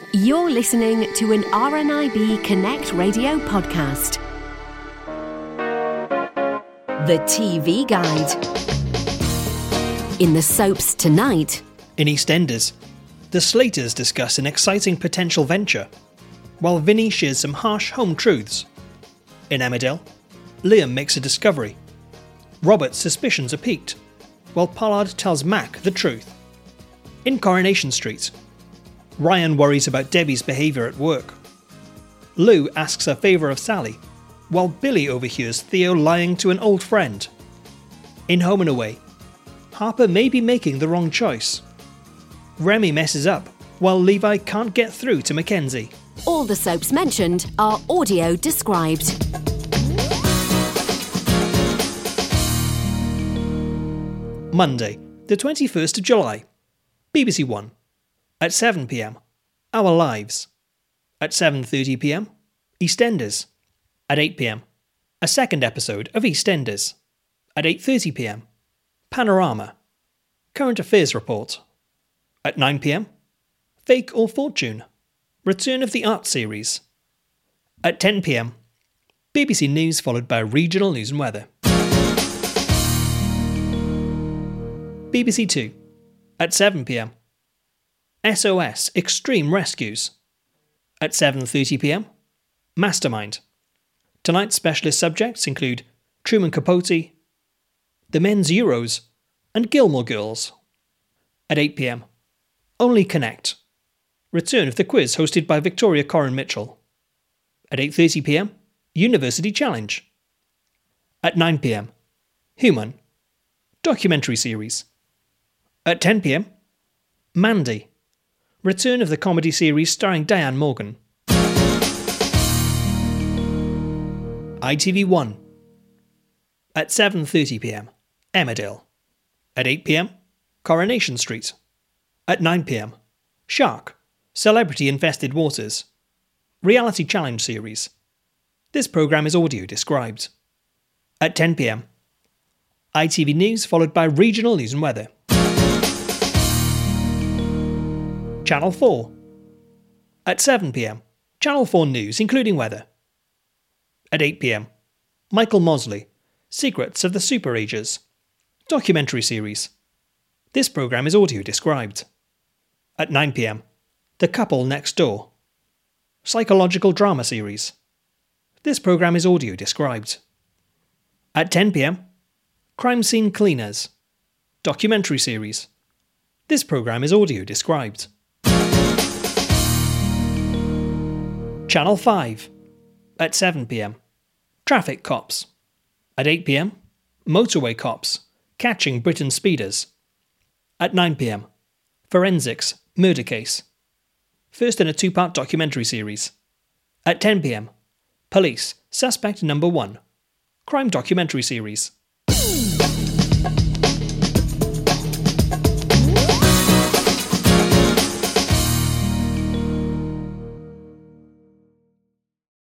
You're listening to an RNIB Connect radio podcast. The TV Guide. In the soaps tonight. In EastEnders, the Slaters discuss an exciting potential venture, while Vinny shares some harsh home truths. In Emmerdale, Liam makes a discovery. Robert's suspicions are piqued, while Pollard tells Mac the truth. In Coronation Street, Ryan worries about Debbie's behaviour at work. Lou asks a favour of Sally, while Billy overhears Theo lying to an old friend. In Home and Away, Harper may be making the wrong choice. Remy messes up, while Levi can't get through to Mackenzie. All the soaps mentioned are audio described. Monday, the 21st of July, BBC One. At 7 p.m, Our Lives. At 7:30 p.m, EastEnders. At 8 p.m, a second episode of EastEnders. At 8:30 p.m, Panorama. Current Affairs Report. At 9 p.m, Fake or Fortune. Return of the Art Series. At 10 p.m, BBC News followed by regional news and weather. BBC Two. At 7 p.m, SOS Extreme Rescues. At 7:30 p.m, Mastermind. Tonight's specialist subjects include Truman Capote, the Men's Euros, and Gilmore Girls. At 8 p.m, Only Connect. Return of the quiz hosted by Victoria Corin Mitchell. At 8:30 p.m, University Challenge. At 9 p.m, Human. Documentary series. At 10 p.m, Mandy. Return of the comedy series starring Diane Morgan. ITV1. At 7:30 p.m, Emmerdale. At 8 p.m, Coronation Street. At 9 p.m, Shark. Celebrity Infested Waters. Reality Challenge series. This programme is audio described. At 10 p.m, ITV News followed by regional news and weather. Channel 4. At 7 p.m, Channel 4 News including weather. At 8 p.m, Michael Mosley, Secrets of the Super Ages. Documentary series. This programme is audio described. At 9 p.m, The Couple Next Door. Psychological drama series. This programme is audio described. At 10 p.m, Crime Scene Cleaners. Documentary series. This programme is audio described. Channel 5. At 7 p.m, Traffic Cops. At 8 p.m, Motorway Cops, Catching Britain's Speeders. At 9 p.m, Forensics, Murder Case. First in a 2-part documentary series. At 10 p.m, Police, Suspect Number 1. Crime documentary series.